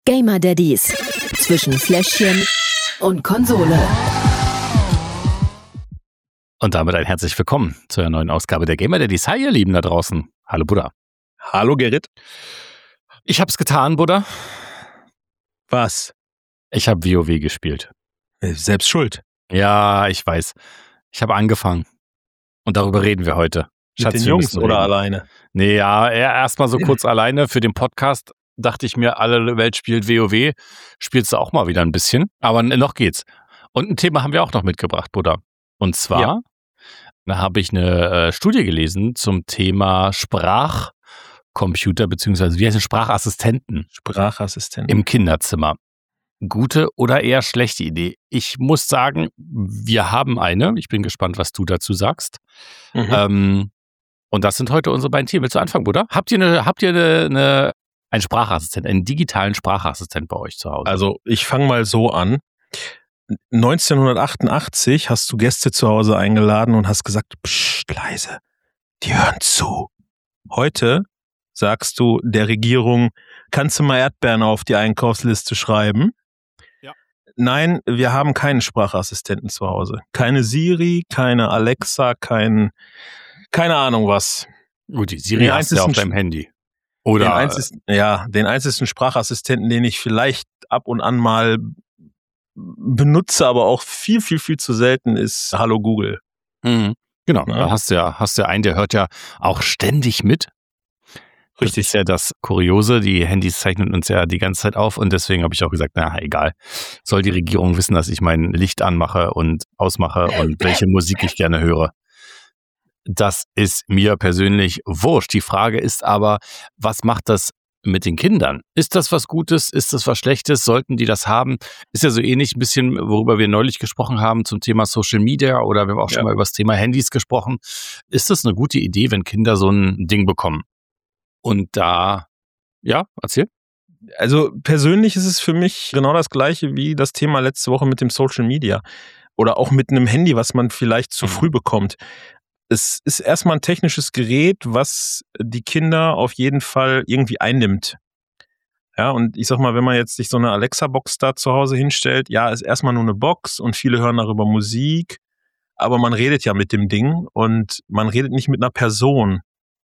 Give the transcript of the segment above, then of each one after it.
Gamer Daddies zwischen Fläschchen und Konsole. Und damit ein herzlich willkommen zu einer neuen Ausgabe der Gamer Daddies. Hi ihr Lieben da draußen. Hallo Buddha. Hallo Gerrit. Ich hab's getan, Buddha. Was? Ich habe WoW gespielt. Selbst schuld. Ja, ich weiß. Ich habe angefangen. Und darüber reden wir heute. Mit den Jungs oder alleine? Nee, ja, erstmal so kurz alleine. Für den Podcast dachte ich mir, alle Welt spielt WoW. Spielst du auch mal wieder ein bisschen. Aber noch geht's. Und ein Thema haben wir auch noch mitgebracht, Buddha. Und zwar, da habe ich eine Studie gelesen zum Thema Sprachcomputer, beziehungsweise wie heißt es, Sprachassistenten. Sprachassistenten. Im Kinderzimmer. Gute oder eher schlechte Idee? Ich muss sagen, wir haben eine. Ich bin gespannt, was du dazu sagst. Und das sind heute unsere beiden Themen. Willst du anfangen, Bruder? Habt ihr einen Sprachassistent, einen digitalen Sprachassistent bei euch zu Hause? Also ich fange mal so an. 1988 hast du Gäste zu Hause eingeladen und hast gesagt, psst, leise, die hören zu. Heute sagst du der Regierung, kannst du mal Erdbeeren auf die Einkaufsliste schreiben? Ja. Nein, wir haben keinen Sprachassistenten zu Hause. Keine Siri, keine Alexa, keine Ahnung was. Gut, die Siri hast du ja auf deinem Handy. Oder den einzigen Sprachassistenten, den ich vielleicht ab und an mal benutze, aber auch viel, viel, viel zu selten, ist Hallo Google. Mhm. Genau, da hast du ja einen, der hört ja auch ständig mit. Richtig. Das ist ja das Kuriose, die Handys zeichnen uns ja die ganze Zeit auf und deswegen habe ich auch gesagt, na egal, soll die Regierung wissen, dass ich mein Licht anmache und ausmache und welche Musik ich gerne höre. Das ist mir persönlich wurscht. Die Frage ist aber, was macht das mit den Kindern? Ist das was Gutes? Ist das was Schlechtes? Sollten die das haben? Ist ja so ähnlich ein bisschen, worüber wir neulich gesprochen haben zum Thema Social Media oder wir haben auch schon mal über das Thema Handys gesprochen. Ist das eine gute Idee, wenn Kinder so ein Ding bekommen? Und da, ja, erzähl. Also persönlich ist es für mich genau das Gleiche wie das Thema letzte Woche mit dem Social Media oder auch mit einem Handy, was man vielleicht zu früh bekommt. Es ist erstmal ein technisches Gerät, was die Kinder auf jeden Fall irgendwie einnimmt. Ja, und ich sag mal, wenn man jetzt sich so eine Alexa-Box da zu Hause hinstellt, ja, ist erstmal nur eine Box und viele hören darüber Musik, aber man redet ja mit dem Ding und man redet nicht mit einer Person.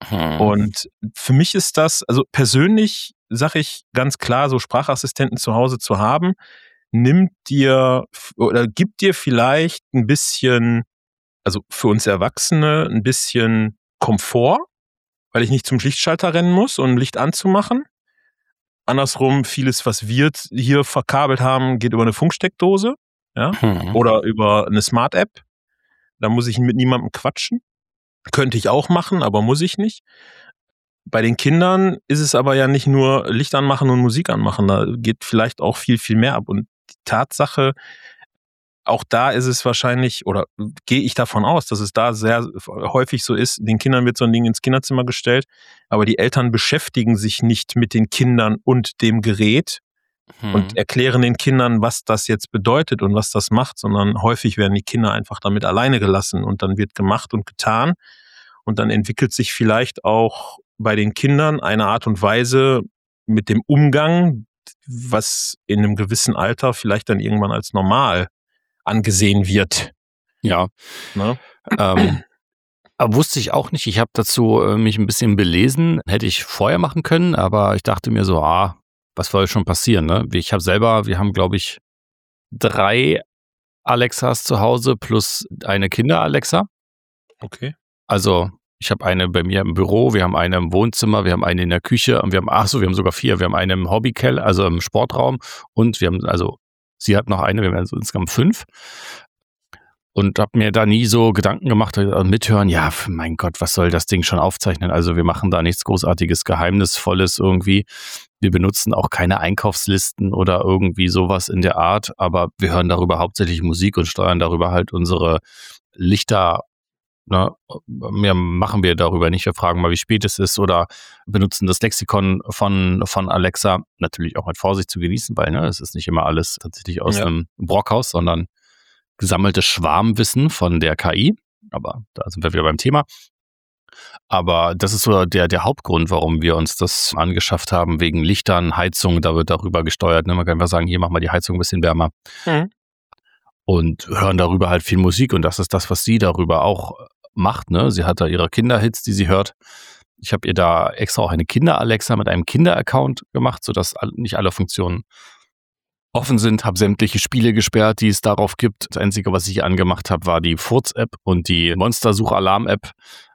Und für mich ist das, also persönlich sage ich ganz klar, so Sprachassistenten zu Hause zu haben, gibt dir vielleicht ein bisschen, also für uns Erwachsene, ein bisschen Komfort, weil ich nicht zum Lichtschalter rennen muss, um Licht anzumachen. Andersrum, vieles, was wir hier verkabelt haben, geht über eine Funksteckdose, ja, oder über eine Smart-App. Da muss ich mit niemandem quatschen. Könnte ich auch machen, aber muss ich nicht. Bei den Kindern ist es aber ja nicht nur Licht anmachen und Musik anmachen. Da geht vielleicht auch viel, viel mehr ab. Und die Tatsache, auch da ist es wahrscheinlich, oder gehe ich davon aus, dass es da sehr häufig so ist, den Kindern wird so ein Ding ins Kinderzimmer gestellt, aber die Eltern beschäftigen sich nicht mit den Kindern und dem Gerät und erklären den Kindern, was das jetzt bedeutet und was das macht, sondern häufig werden die Kinder einfach damit alleine gelassen und dann wird gemacht und getan und dann entwickelt sich vielleicht auch bei den Kindern eine Art und Weise mit dem Umgang, was in einem gewissen Alter vielleicht dann irgendwann als normal angesehen wird. Ja. Ne? Wusste ich auch nicht. Ich habe dazu mich ein bisschen belesen. Hätte ich vorher machen können, aber ich dachte mir so, was soll schon passieren? Ne? Wir haben, glaube ich, 3 Alexas zu Hause plus eine Kinder-Alexa. Okay. Also ich habe eine bei mir im Büro, wir haben eine im Wohnzimmer, wir haben eine in der Küche und wir haben sogar 4. Wir haben eine im Hobbykeller, also im Sportraum und sie hat noch eine, wir haben also insgesamt 5. Und habe mir da nie so Gedanken gemacht, mithören, ja, mein Gott, was soll das Ding schon aufzeichnen? Also wir machen da nichts Großartiges, Geheimnisvolles irgendwie. Wir benutzen auch keine Einkaufslisten oder irgendwie sowas in der Art, aber wir hören darüber hauptsächlich Musik und steuern darüber halt unsere Lichter. Ne? Mehr machen wir darüber nicht. Wir fragen mal, wie spät es ist oder benutzen das Lexikon von Alexa. Natürlich auch mit Vorsicht zu genießen, weil es ist nicht immer alles tatsächlich aus einem Brockhaus, sondern gesammeltes Schwarmwissen von der KI. Aber da sind wir wieder beim Thema. Aber das ist so der Hauptgrund, warum wir uns das angeschafft haben, wegen Lichtern, Heizung, da wird darüber gesteuert. Ne? Man kann einfach sagen, hier, mach mal die Heizung ein bisschen wärmer. Und hören darüber halt viel Musik. Und das ist das, was sie darüber auch macht. Ne? Sie hat da ihre Kinderhits, die sie hört. Ich habe ihr da extra auch eine Kinder-Alexa mit einem Kinder-Account gemacht, sodass nicht alle Funktionen offen sind, habe sämtliche Spiele gesperrt, die es darauf gibt. Das Einzige, was ich angemacht habe, war die Furz-App und die Monstersuch-Alarm-App.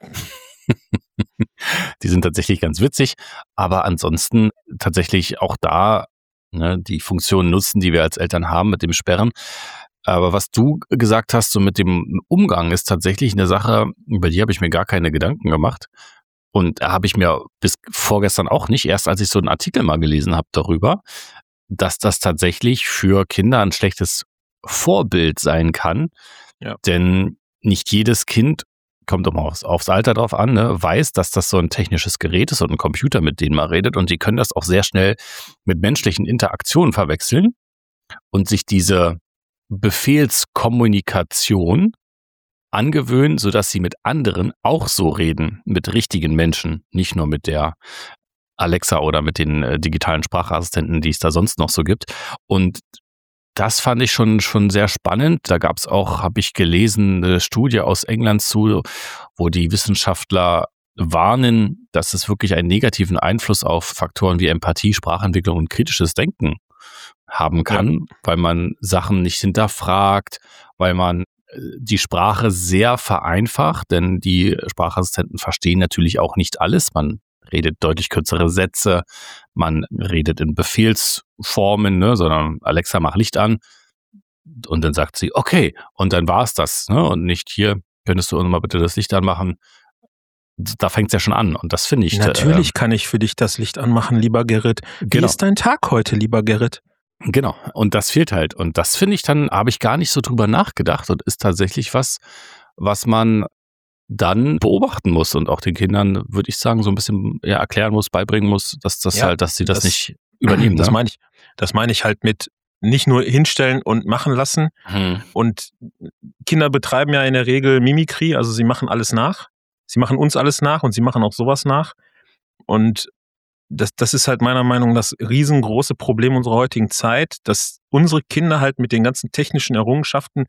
Die sind tatsächlich ganz witzig, aber ansonsten tatsächlich auch da, ne, die Funktionen nutzen, die wir als Eltern haben mit dem Sperren. Aber was du gesagt hast, so mit dem Umgang, ist tatsächlich eine Sache, über die habe ich mir gar keine Gedanken gemacht. Und habe ich mir bis vorgestern auch nicht, erst als ich so einen Artikel mal gelesen habe darüber, dass das tatsächlich für Kinder ein schlechtes Vorbild sein kann. Ja. Denn nicht jedes Kind, kommt auch mal aufs Alter drauf an, ne, weiß, dass das so ein technisches Gerät ist und ein Computer, mit dem man redet. Und die können das auch sehr schnell mit menschlichen Interaktionen verwechseln und sich diese Befehlskommunikation angewöhnen, sodass sie mit anderen auch so reden, mit richtigen Menschen, nicht nur mit der Alexa oder mit den digitalen Sprachassistenten, die es da sonst noch so gibt. Und das fand ich schon sehr spannend. Da gab es auch, habe ich gelesen, eine Studie aus England zu, wo die Wissenschaftler warnen, dass es wirklich einen negativen Einfluss auf Faktoren wie Empathie, Sprachentwicklung und kritisches Denken haben kann, weil man Sachen nicht hinterfragt, weil man die Sprache sehr vereinfacht, denn die Sprachassistenten verstehen natürlich auch nicht alles. Man redet deutlich kürzere Sätze, man redet in Befehlsformen, ne, sondern Alexa, mach Licht an und dann sagt sie, okay, und dann war es das, ne, und nicht hier, könntest du mal bitte das Licht anmachen. Da fängt es ja schon an und das finde ich... Natürlich kann ich für dich das Licht anmachen, lieber Gerrit. Wie ist dein Tag heute, lieber Gerrit? Genau, und das fehlt halt. Und das finde ich dann, habe ich gar nicht so drüber nachgedacht und ist tatsächlich was man dann beobachten muss und auch den Kindern, würde ich sagen, so ein bisschen erklären muss, beibringen muss, dass dass sie das nicht übernehmen. Das meine ich halt mit nicht nur hinstellen und machen lassen. Und Kinder betreiben ja in der Regel Mimikry, also sie machen alles nach. Sie machen uns alles nach und sie machen auch sowas nach. Und das ist halt meiner Meinung nach das riesengroße Problem unserer heutigen Zeit, dass unsere Kinder halt mit den ganzen technischen Errungenschaften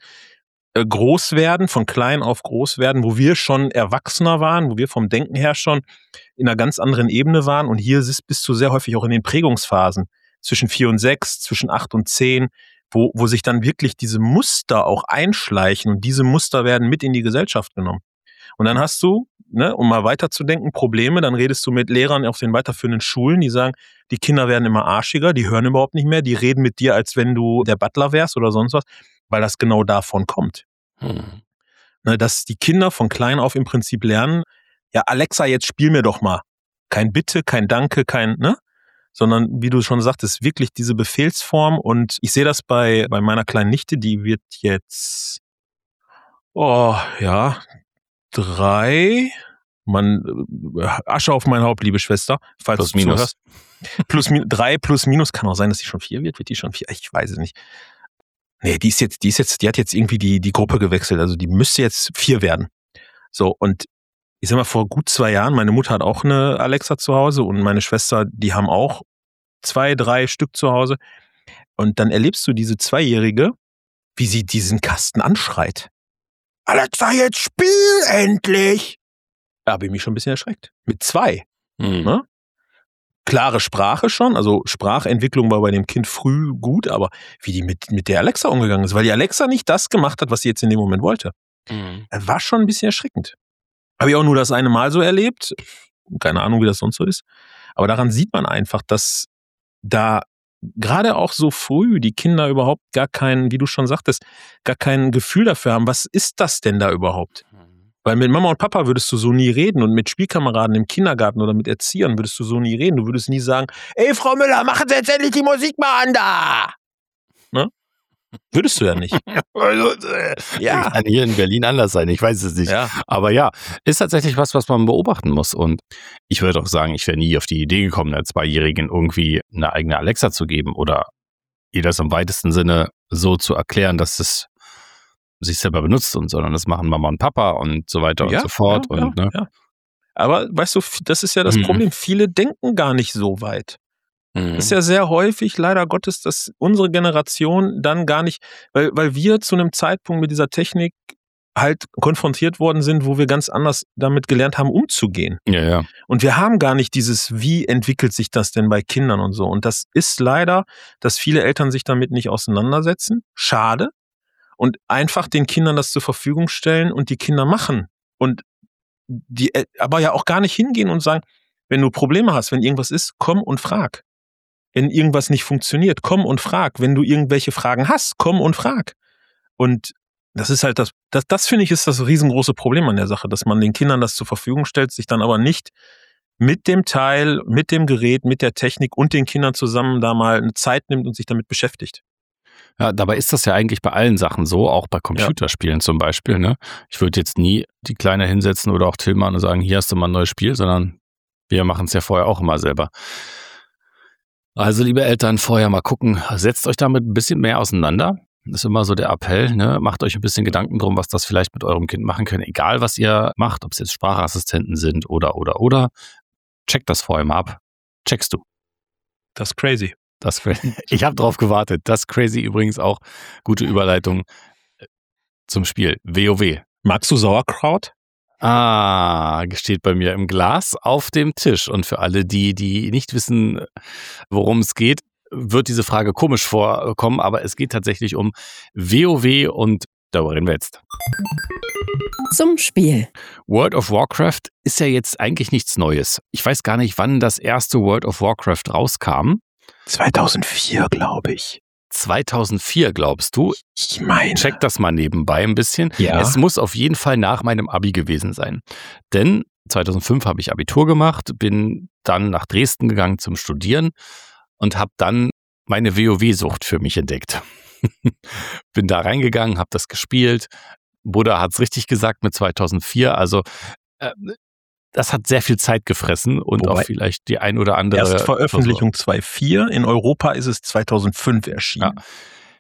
groß werden, von klein auf groß werden, wo wir schon erwachsener waren, wo wir vom Denken her schon in einer ganz anderen Ebene waren. Und hier bist du sehr häufig auch in den Prägungsphasen zwischen 4 und 6, zwischen 8 und 10, wo sich dann wirklich diese Muster auch einschleichen und diese Muster werden mit in die Gesellschaft genommen. Und dann hast du, ne, um mal weiterzudenken, Probleme, dann redest du mit Lehrern auf den weiterführenden Schulen, die sagen, die Kinder werden immer arschiger, die hören überhaupt nicht mehr, die reden mit dir, als wenn du der Butler wärst oder sonst was, weil das genau davon kommt. Ne, dass die Kinder von klein auf im Prinzip lernen, ja, Alexa, jetzt spiel mir doch mal. Kein Bitte, kein Danke, ne? Sondern, wie du schon sagtest, wirklich diese Befehlsform. Und ich sehe das bei meiner kleinen Nichte, die wird jetzt, 3, Asche auf mein Haupt, liebe Schwester, falls plus du minus. Zuhörst. 3 plus minus, kann auch sein, dass sie schon 4 wird die schon 4? Ich weiß es nicht. Nee, die hat jetzt irgendwie die Gruppe gewechselt, also die müsste jetzt 4 werden. So, und ich sag mal, vor gut 2 Jahren, meine Mutter hat auch eine Alexa zu Hause und meine Schwester, die haben auch 2, 3 Stück zu Hause. Und dann erlebst du diese 2-Jährige, wie sie diesen Kasten anschreit. Alexa, jetzt spiel endlich! Da habe ich mich schon ein bisschen erschreckt. Mit 2. Ne? Klare Sprache schon, also Sprachentwicklung war bei dem Kind früh gut, aber wie die mit der Alexa umgegangen ist, weil die Alexa nicht das gemacht hat, was sie jetzt in dem Moment wollte. War schon ein bisschen erschreckend. Habe ich auch nur das eine Mal so erlebt. Keine Ahnung, wie das sonst so ist. Aber daran sieht man einfach, dass da gerade auch so früh die Kinder überhaupt gar kein, wie du schon sagtest, gar kein Gefühl dafür haben, was ist das denn da überhaupt? Weil mit Mama und Papa würdest du so nie reden und mit Spielkameraden im Kindergarten oder mit Erziehern würdest du so nie reden. Du würdest nie sagen, ey Frau Müller, machen Sie jetzt endlich die Musik mal an da! Ne? Würdest du ja nicht. Ja. Kann hier in Berlin anders sein, ich weiß es nicht. Ja. Aber ja, ist tatsächlich was man beobachten muss. Und ich würde auch sagen, ich wäre nie auf die Idee gekommen, einer 2-Jährigen irgendwie eine eigene Alexa zu geben oder ihr das im weitesten Sinne so zu erklären, dass es sich selber benutzt, sondern das machen Mama und Papa und so weiter und so fort. Ja. Aber weißt du, das ist ja das Problem. Viele denken gar nicht so weit. Das ist ja sehr häufig, leider Gottes, dass unsere Generation dann gar nicht, weil wir zu einem Zeitpunkt mit dieser Technik halt konfrontiert worden sind, wo wir ganz anders damit gelernt haben, umzugehen. Ja, ja. Und wir haben gar nicht dieses, wie entwickelt sich das denn bei Kindern und so. Und das ist leider, dass viele Eltern sich damit nicht auseinandersetzen. Schade. Und einfach den Kindern das zur Verfügung stellen und die Kinder machen. Und die aber ja auch gar nicht hingehen und sagen, wenn du Probleme hast, wenn irgendwas ist, komm und frag. Wenn irgendwas nicht funktioniert, komm und frag. Wenn du irgendwelche Fragen hast, komm und frag. Und das ist halt das finde ich, ist das riesengroße Problem an der Sache, dass man den Kindern das zur Verfügung stellt, sich dann aber nicht mit dem Teil, mit dem Gerät, mit der Technik und den Kindern zusammen da mal eine Zeit nimmt und sich damit beschäftigt. Ja, dabei ist das ja eigentlich bei allen Sachen so, auch bei Computerspielen zum Beispiel. Ne? Ich würde jetzt nie die Kleine hinsetzen oder auch Tillmann und sagen, hier hast du mal ein neues Spiel, sondern wir machen es ja vorher auch immer selber. Also liebe Eltern, vorher mal gucken, setzt euch damit ein bisschen mehr auseinander. Das ist immer so der Appell, ne? Macht euch ein bisschen Gedanken drum, was das vielleicht mit eurem Kind machen kann. Egal, was ihr macht, ob es jetzt Sprachassistenten sind oder. Checkt das vorher mal ab. Checkst du. Das ist crazy. Ich habe drauf gewartet. Das ist crazy übrigens auch. Gute Überleitung zum Spiel. WoW. Magst du Sauerkraut? Steht bei mir im Glas auf dem Tisch. Und für alle, die nicht wissen, worum es geht, wird diese Frage komisch vorkommen, aber es geht tatsächlich um WoW und darüber reden wir jetzt. Zum Spiel. World of Warcraft ist ja jetzt eigentlich nichts Neues. Ich weiß gar nicht, wann das erste World of Warcraft rauskam. 2004, glaube ich. 2004, glaubst du? Ich meine. Check das mal nebenbei ein bisschen. Ja. Es muss auf jeden Fall nach meinem Abi gewesen sein. Denn 2005 habe ich Abitur gemacht, bin dann nach Dresden gegangen zum Studieren und habe dann meine WoW-Sucht für mich entdeckt. Bin da reingegangen, habe das gespielt. Buddha hat es richtig gesagt mit 2004. Also das hat sehr viel Zeit gefressen und auch vielleicht die ein oder andere... Erstveröffentlichung 2004, in Europa ist es 2005 erschienen. Ja.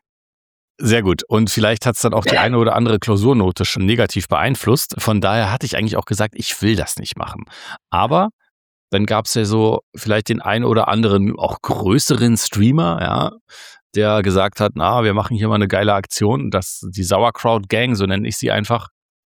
Sehr gut. Und vielleicht hat es dann auch die eine oder andere Klausurnote schon negativ beeinflusst. Von daher hatte ich eigentlich auch gesagt, ich will das nicht machen. Aber dann gab es ja so vielleicht den einen oder anderen, auch größeren Streamer, ja, der gesagt hat, wir machen hier mal eine geile Aktion, die Sauerkraut Gang, so nenne ich sie einfach.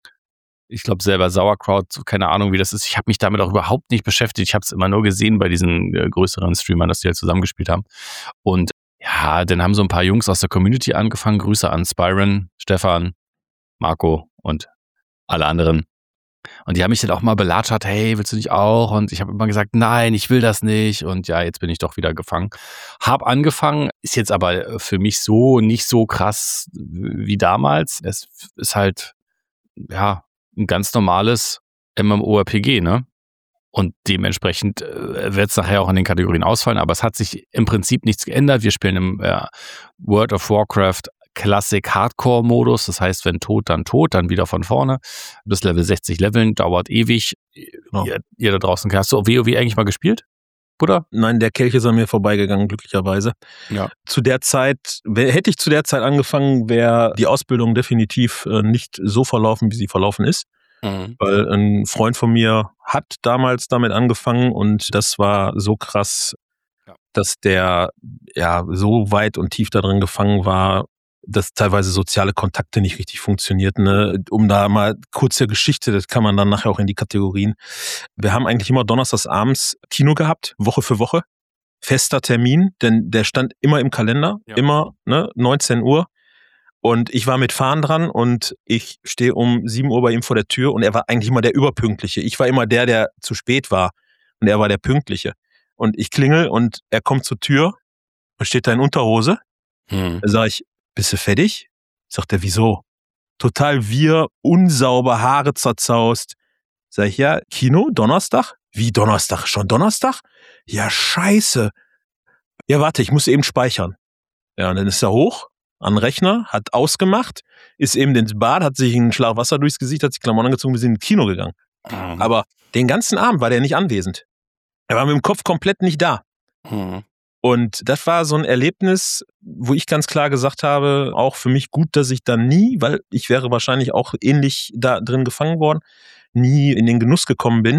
Ich glaube selber Sauerkraut, keine Ahnung, wie das ist. Ich habe mich damit auch überhaupt nicht beschäftigt. Ich habe es immer nur gesehen bei diesen größeren Streamern, dass die halt zusammengespielt haben. Und ja, dann haben so ein paar Jungs aus der Community angefangen. Grüße an Spyron, Stefan, Marco und alle anderen. Und die haben mich dann auch mal belatschert, hey, willst du nicht auch? Und ich habe immer gesagt, nein, ich will das nicht. Und ja, jetzt bin ich doch wieder gefangen. Hab angefangen, ist jetzt aber für mich so nicht so krass wie damals. Es ist halt, ja, ein ganz normales MMORPG, ne? Und dementsprechend wird es nachher auch in den Kategorien ausfallen. Aber es hat sich im Prinzip nichts geändert. Wir spielen im World of Warcraft Classic Hardcore Modus, das heißt, wenn tot, dann wieder von vorne. Bis Level 60 leveln, dauert ewig. Genau. Ihr da draußen, hast du WoW eigentlich mal gespielt, Bruder? Nein, der Kelch ist an mir vorbeigegangen, glücklicherweise. Ja. Hätte ich zu der Zeit angefangen, wäre die Ausbildung definitiv nicht so verlaufen, wie sie verlaufen ist. Mhm. Weil ein Freund von mir hat damals damit angefangen und das war so krass, dass der ja so weit und tief da drin gefangen war, dass teilweise soziale Kontakte nicht richtig funktionierten. Ne? Um da mal kurze Geschichte, das kann man dann nachher auch in die Kategorien. Wir haben eigentlich immer donnerstags abends Kino gehabt, Woche für Woche. Fester Termin, denn der stand immer im Kalender, immer 19 Uhr. Und ich war mit Fahren dran und ich stehe um 7 Uhr bei ihm vor der Tür und er war eigentlich immer der Überpünktliche. Ich war immer der zu spät war und er war der Pünktliche. Und ich klingel und er kommt zur Tür und steht da in Unterhose. Da sag ich, bist du fertig? Sagt er, wieso? Total wirr, unsauber, Haare zerzaust. Sag ich, ja, Kino, Donnerstag? Wie Donnerstag? Schon Donnerstag? Ja, scheiße. Ja, warte, ich muss eben speichern. Ja, und dann ist er hoch an den Rechner, hat ausgemacht, ist eben ins Bad, hat sich einen Schlag Wasser durchs Gesicht, hat sich Klamotten angezogen, wir sind ins Kino gegangen. Aber den ganzen Abend war der nicht anwesend. Er war mit dem Kopf komplett nicht da. Und das war so ein Erlebnis, wo ich ganz klar gesagt habe, auch für mich gut, dass ich dann nie, weil ich wäre wahrscheinlich auch ähnlich da drin gefangen worden, nie in den Genuss gekommen bin,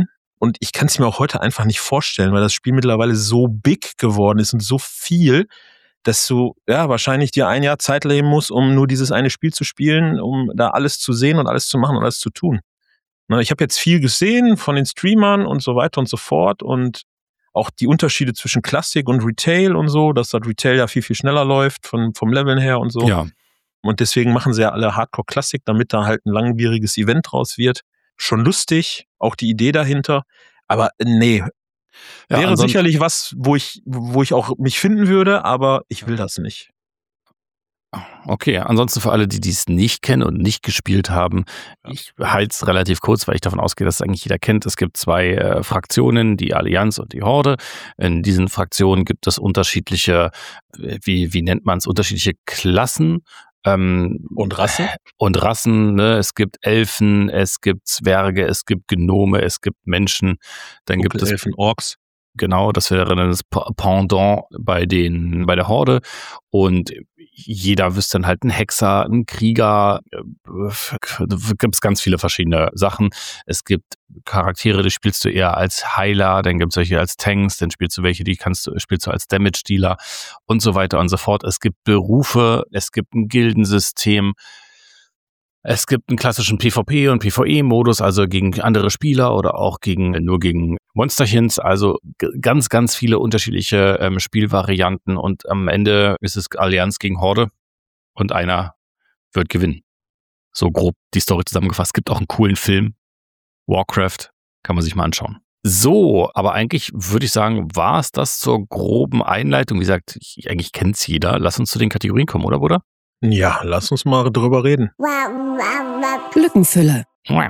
Und ich kann es mir auch heute einfach nicht vorstellen, weil das Spiel mittlerweile so big geworden ist und so viel, dass du wahrscheinlich dir ein Jahr Zeit nehmen musst, um nur dieses eine Spiel zu spielen, um da alles zu sehen und alles zu machen und alles zu tun. Ich habe jetzt viel gesehen von den Streamern und so weiter und so fort und auch die Unterschiede zwischen Klassik und Retail und so, dass das Retail ja viel, viel schneller läuft vom Leveln her und so. Ja. Und deswegen machen sie ja alle Hardcore-Klassik, damit da halt ein langwieriges Event draus wird. Schon lustig, auch die Idee dahinter. Aber nee, wäre sicherlich was, wo ich auch mich finden würde, aber ich will das nicht. Okay, ansonsten für alle, die dies nicht kennen und nicht gespielt haben, ich halte es relativ kurz, weil ich davon ausgehe, dass es eigentlich jeder kennt. Es gibt zwei Fraktionen, die Allianz und die Horde. In diesen Fraktionen gibt es unterschiedliche, wie nennt man es, unterschiedliche Klassen. Und Rassen? Und Rassen, ne? Es gibt Elfen, es gibt Zwerge, es gibt Gnome, es gibt Menschen. Dann gibt es Elfen, Orks. Genau, das wäre dann das Pendant bei der Horde. Und jeder wüsste dann halt ein Hexer, ein Krieger, gibt es ganz viele verschiedene Sachen. Es gibt Charaktere, die spielst du eher als Heiler, dann gibt es welche als Tanks, dann spielst du welche, spielst du als Damage-Dealer und so weiter und so fort. Es gibt Berufe, es gibt ein Gildensystem. Es gibt einen klassischen PvP- und PvE-Modus, also gegen andere Spieler oder auch nur gegen Monsterchens, also ganz, ganz viele unterschiedliche Spielvarianten und am Ende ist es Allianz gegen Horde und einer wird gewinnen. So grob die Story zusammengefasst. Es gibt auch einen coolen Film, Warcraft, kann man sich mal anschauen. So, aber eigentlich würde ich sagen, war es das zur groben Einleitung. Wie gesagt, eigentlich kennt es jeder. Lass uns zu den Kategorien kommen, oder Bruder? Ja, lass uns mal drüber reden. Lückenfüller.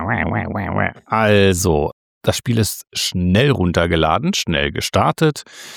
Also, das Spiel ist schnell runtergeladen, schnell gestartet.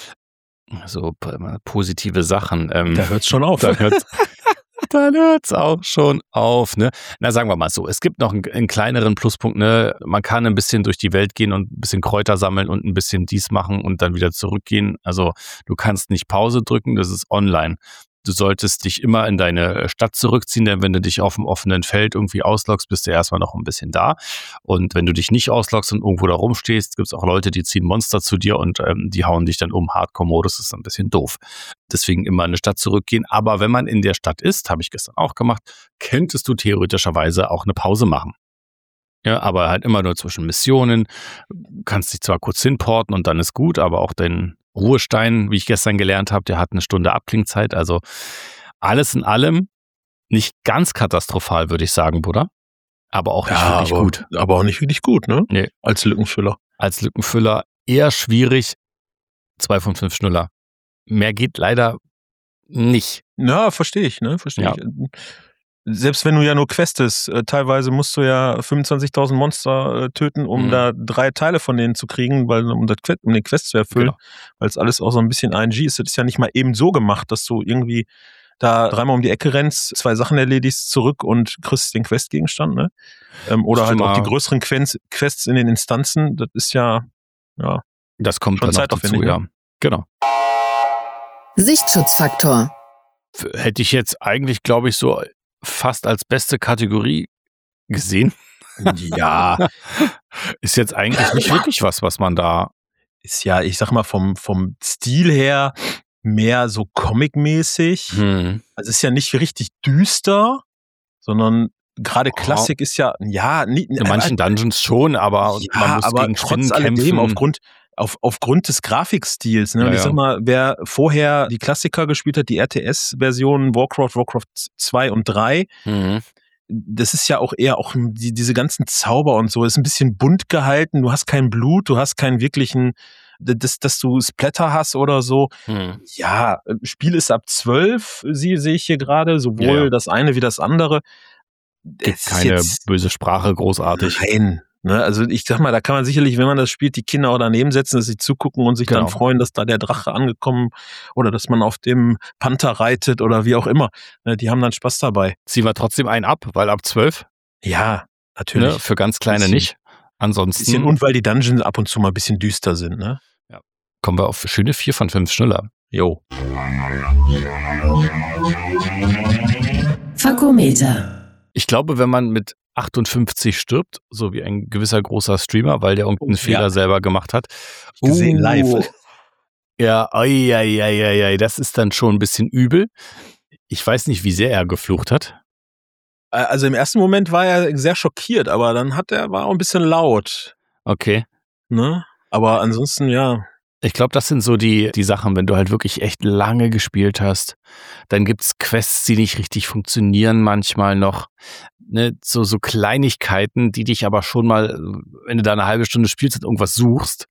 So positive Sachen. Da hört's schon auf. Dann hört's auch schon auf, ne? Na, sagen wir mal so, es gibt noch einen kleineren Pluspunkt, ne? Man kann ein bisschen durch die Welt gehen und ein bisschen Kräuter sammeln und ein bisschen dies machen und dann wieder zurückgehen. Also, du kannst nicht Pause drücken, das ist online. Du solltest dich immer in deine Stadt zurückziehen, denn wenn du dich auf dem offenen Feld irgendwie ausloggst, bist du erstmal noch ein bisschen da. Und wenn du dich nicht ausloggst und irgendwo da rumstehst, gibt es auch Leute, die ziehen Monster zu dir und die hauen dich dann um. Hardcore-Modus ist ein bisschen doof. Deswegen immer in eine Stadt zurückgehen. Aber wenn man in der Stadt ist, habe ich gestern auch gemacht, könntest du theoretischerweise auch eine Pause machen. Ja, aber halt immer nur zwischen Missionen. Kannst dich zwar kurz hinporten und dann ist gut, aber auch den Ruhestein, wie ich gestern gelernt habe, der hat eine Stunde Abklingzeit. Also alles in allem nicht ganz katastrophal, würde ich sagen, Bruder. Aber auch nicht wirklich gut. Aber auch nicht wirklich gut, ne? Nee. Als Lückenfüller. Als Lückenfüller eher schwierig. 2 von 5 Schnuller. Mehr geht leider nicht. Ja, verstehe ich, ne? Verstehe ich. Selbst wenn du ja nur questest, teilweise musst du ja 25.000 Monster töten, um da 3 Teile von denen zu kriegen, um den Quest zu erfüllen, weil es alles auch so ein bisschen ING ist. Das ist ja nicht mal eben so gemacht, dass du irgendwie da 3-mal um die Ecke rennst, 2 Sachen erledigst, zurück und kriegst den Questgegenstand, ne? Oder halt auch die größeren Quests in den Instanzen, das ist ja das kommt dann noch dazu, ja. Genau. Sichtschutzfaktor. Hätte ich jetzt eigentlich, glaube ich, so fast als beste Kategorie gesehen. Ja. Ist jetzt eigentlich nicht wirklich was man da... Ist ja, ich sag mal, vom Stil her mehr so comic-mäßig. Also ist ja nicht richtig düster, sondern gerade Klassik ist ja, in manchen Dungeons schon, aber man muss gegen Spinnen kämpfen. Aufgrund des Grafikstils, ne? Und ich sag mal, wer vorher die Klassiker gespielt hat, die RTS-Versionen, Warcraft 2 und 3, das ist ja auch eher diese ganzen Zauber und so, ist ein bisschen bunt gehalten, du hast kein Blut, du hast keinen wirklichen, dass du Splatter hast oder so. Ja, Spiel ist ab 12, sehe ich hier gerade, sowohl das eine wie das andere. Gibt keine böse Sprache, großartig. Nein. Ne, also ich sag mal, da kann man sicherlich, wenn man das spielt, die Kinder auch daneben setzen, dass sie zugucken und sich dann freuen, dass da der Drache angekommen oder dass man auf dem Panther reitet oder wie auch immer. Ne, die haben dann Spaß dabei. Ziehen wir trotzdem einen ab, weil ab 12? Ja, natürlich. Ne, für ganz kleine nicht. Ansonsten. Und weil die Dungeons ab und zu mal ein bisschen düster sind, ne? Ja. Kommen wir auf schöne 4 von 5 Schnuller. Jo. Fakometer. Ich glaube, wenn man mit 58 stirbt, so wie ein gewisser großer Streamer, weil der irgendeinen Fehler selber gemacht hat. Gesehen live. Ja, das ist dann schon ein bisschen übel. Ich weiß nicht, wie sehr er geflucht hat. Also im ersten Moment war er sehr schockiert, aber dann war auch ein bisschen laut. Okay. Ne? Aber ansonsten, ja. Ich glaube, das sind so die Sachen, wenn du halt wirklich echt lange gespielt hast, dann gibt's Quests, die nicht richtig funktionieren manchmal noch. Ne? So Kleinigkeiten, die dich aber schon mal, wenn du da eine halbe Stunde spielst und irgendwas suchst,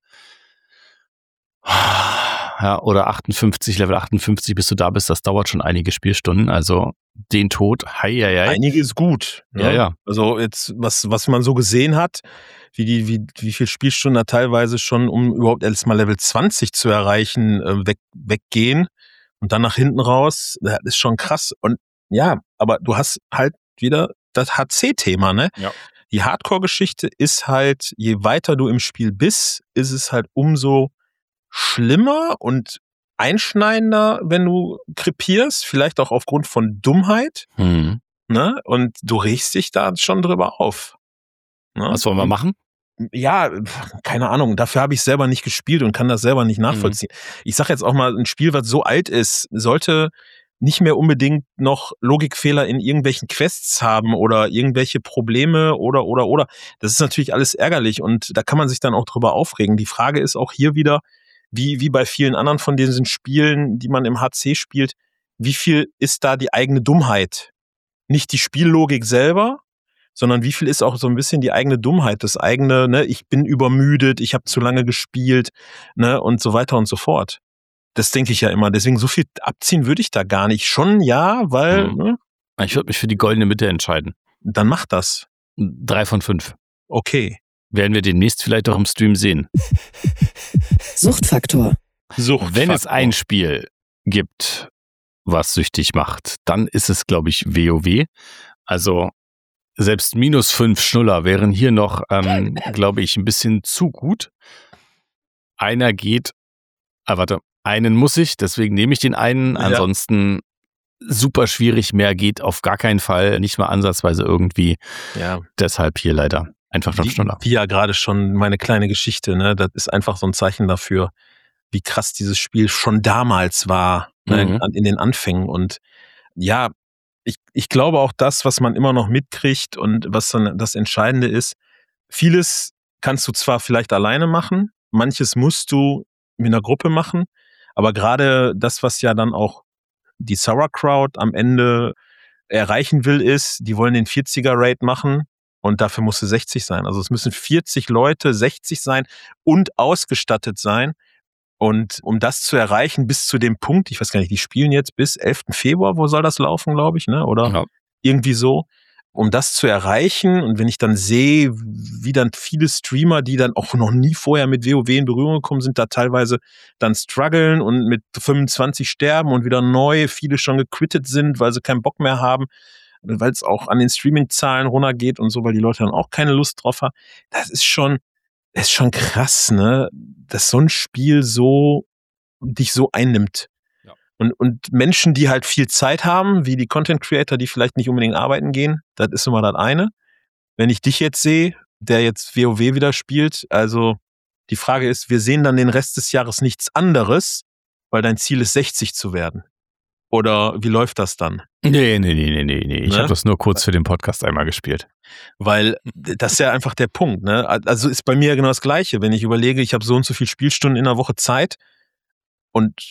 ja, oder Level 58, bis du da bist, das dauert schon einige Spielstunden. Also den Tod, hei. Einige ist gut. Ne? Ja. Also jetzt, was man so gesehen hat, wie viel Spielstunden da teilweise schon, um überhaupt erst mal Level 20 zu erreichen, weggehen und dann nach hinten raus, das ist schon krass. Und ja, aber du hast halt wieder das HC-Thema, ne? Ja. Die Hardcore-Geschichte ist halt, je weiter du im Spiel bist, ist es halt umso schlimmer und einschneidender, wenn du krepierst, vielleicht auch aufgrund von Dummheit, ne? Und du regst dich da schon drüber auf. Ne? Was wollen wir machen? Ja, keine Ahnung. Dafür habe ich selber nicht gespielt und kann das selber nicht nachvollziehen. Ich sage jetzt auch mal, ein Spiel, was so alt ist, sollte nicht mehr unbedingt noch Logikfehler in irgendwelchen Quests haben oder irgendwelche Probleme oder. Das ist natürlich alles ärgerlich und da kann man sich dann auch drüber aufregen. Die Frage ist auch hier wieder, wie bei vielen anderen von diesen Spielen, die man im HC spielt, wie viel ist da die eigene Dummheit? Nicht die Spiellogik selber, sondern wie viel ist auch so ein bisschen die eigene Dummheit, das eigene, ne, ich bin übermüdet, ich habe zu lange gespielt, ne, und so weiter und so fort. Das denke ich ja immer. Deswegen so viel abziehen würde ich da gar nicht. Schon ja, weil... Ne, ich würde mich für die goldene Mitte entscheiden. Dann mach das. 3 von 5. Okay. Werden wir demnächst vielleicht auch im Stream sehen. Suchtfaktor. Wenn es ein Spiel gibt, was süchtig macht, dann ist es, glaube ich, WoW. Also selbst -5 Schnuller wären hier noch, glaube ich, ein bisschen zu gut. Einer geht, einen muss ich, deswegen nehme ich den einen. Ansonsten super schwierig, mehr geht auf gar keinen Fall, nicht mal ansatzweise irgendwie. Ja. Deshalb hier leider einfach 5 Schnuller. Wie ja gerade schon meine kleine Geschichte, ne, das ist einfach so ein Zeichen dafür, wie krass dieses Spiel schon damals war, ne, in den Anfängen. Und ja, ich glaube auch das, was man immer noch mitkriegt und was dann das Entscheidende ist, vieles kannst du zwar vielleicht alleine machen, manches musst du mit einer Gruppe machen, aber gerade das, was ja dann auch die Sauerkraut am Ende erreichen will, ist, die wollen den 40er-Raid machen und dafür musst du 60 sein. Also es müssen 40 Leute 60 sein und ausgestattet sein. Und um das zu erreichen, bis zu dem Punkt, ich weiß gar nicht, die spielen jetzt bis 11. Februar, wo soll das laufen, glaube ich, ne? Oder irgendwie so. Um das zu erreichen und wenn ich dann sehe, wie dann viele Streamer, die dann auch noch nie vorher mit WoW in Berührung gekommen sind, da teilweise dann strugglen und mit 25 sterben und wieder neu, viele schon gequittet sind, weil sie keinen Bock mehr haben, weil es auch an den Streaming-Zahlen runtergeht und so, weil die Leute dann auch keine Lust drauf haben. Das ist schon krass, ne, dass so ein Spiel dich so einnimmt. Ja. Und Menschen, die halt viel Zeit haben, wie die Content Creator, die vielleicht nicht unbedingt arbeiten gehen, das ist immer das eine. Wenn ich dich jetzt sehe, der jetzt WoW wieder spielt, also die Frage ist, wir sehen dann den Rest des Jahres nichts anderes, weil dein Ziel ist, 60 zu werden. Oder wie läuft das dann? Nee. Ich habe das nur kurz für den Podcast einmal gespielt. Weil das ist ja einfach der Punkt, ne? Also ist bei mir genau das Gleiche. Wenn ich überlege, ich habe so und so viele Spielstunden in der Woche Zeit und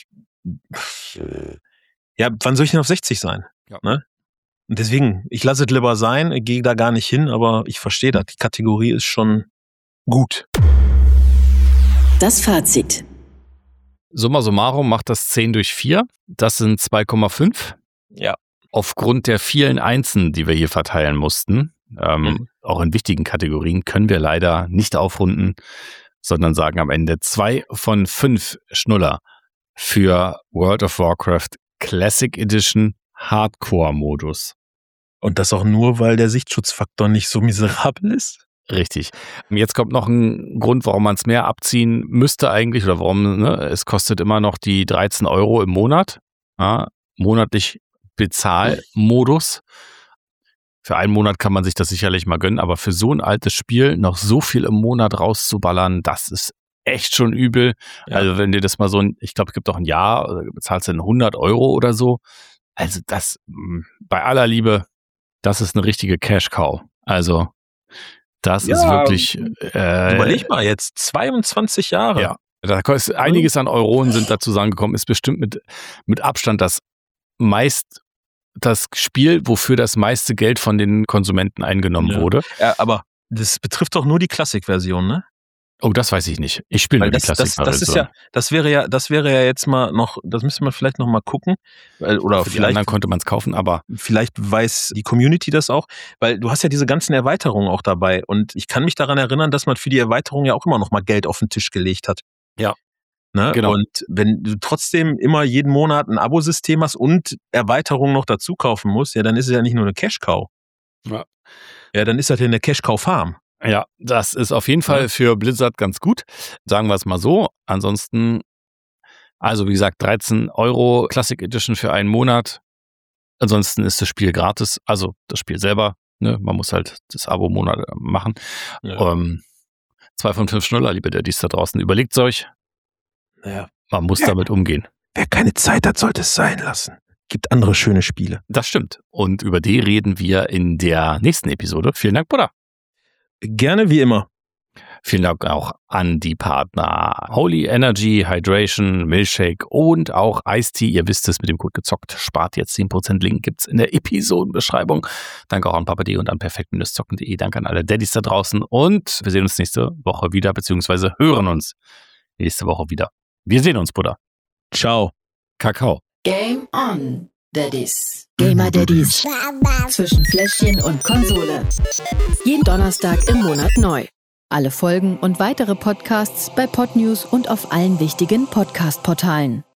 ja, wann soll ich denn auf 60 sein? Ja. Ne? Und deswegen, ich lasse es lieber sein, gehe da gar nicht hin, aber ich verstehe das. Die Kategorie ist schon gut. Das Fazit. Summa summarum macht das 10 durch 4. Das sind 2,5. Ja. Aufgrund der vielen Einsen, die wir hier verteilen mussten, auch in wichtigen Kategorien, können wir leider nicht aufrunden, sondern sagen am Ende 2 von 5 Schnuller für World of Warcraft Classic Edition Hardcore-Modus. Und das auch nur, weil der Sichtschutzfaktor nicht so miserabel ist? Richtig. Jetzt kommt noch ein Grund, warum man es mehr abziehen müsste eigentlich oder warum, ne, es kostet immer noch die 13 € im Monat. Ja, monatlich Bezahlmodus. Für einen Monat kann man sich das sicherlich mal gönnen, aber für so ein altes Spiel noch so viel im Monat rauszuballern, das ist echt schon übel. Ja. Also wenn dir das mal ich glaube, es gibt doch ein Jahr, bezahlst du dann 100 € oder so. Also das, bei aller Liebe, das ist eine richtige Cash-Cow. Also das ist wirklich... überleg mal jetzt, 22 Jahre. Ja, da ist einiges an Euronen sind da zusammengekommen. Ist bestimmt mit Abstand das Spiel, wofür das meiste Geld von den Konsumenten eingenommen wurde. Ja, aber das betrifft doch nur die Classic-Version, ne? Oh, das weiß ich nicht. Ich spiele nur die Classic-Version. Das wäre ja jetzt mal noch, das müsste man vielleicht noch mal gucken. Oder für vielleicht die anderen konnte man es kaufen, aber vielleicht weiß die Community das auch, weil du hast ja diese ganzen Erweiterungen auch dabei und ich kann mich daran erinnern, dass man für die Erweiterung ja auch immer noch mal Geld auf den Tisch gelegt hat. Ja. Ne? Genau. Und wenn du trotzdem immer jeden Monat ein Abosystem hast und Erweiterungen noch dazu kaufen musst, ja, dann ist es ja nicht nur eine Cash-Cow. Ja. Ja, dann ist das ja eine Cash-Cow-Farm. Ja, das ist auf jeden Fall für Blizzard ganz gut. Sagen wir es mal so. Ansonsten, also wie gesagt, 13 € Classic Edition für einen Monat. Ansonsten ist das Spiel gratis. Also das Spiel selber. Ne? Man muss halt das Abo-Monat machen. Ja. 2 von 5 Schnuller, liebe Daddies da draußen. Überlegt's euch. Ja. Man muss damit umgehen. Wer keine Zeit hat, sollte es sein lassen. Gibt andere schöne Spiele. Das stimmt. Und über die reden wir in der nächsten Episode. Vielen Dank, Buddha. Gerne wie immer. Vielen Dank auch an die Partner Holy Energy, Hydration, Milkshake und auch Ice-Tea. Ihr wisst es, mit dem Code gezockt. Spart jetzt 10%. Link gibt's in der Episodenbeschreibung. Danke auch an Papa.de und an perfekt-zocken.de. Danke an alle Daddies da draußen. Und wir sehen uns nächste Woche wieder, beziehungsweise hören uns nächste Woche wieder. Wir sehen uns, Buddha. Ciao. Kakao. Game on, Daddies. Gamer Daddies. Zwischen Fläschchen und Konsole. Jeden Donnerstag im Monat neu. Alle Folgen und weitere Podcasts bei Podnews und auf allen wichtigen Podcast-Portalen.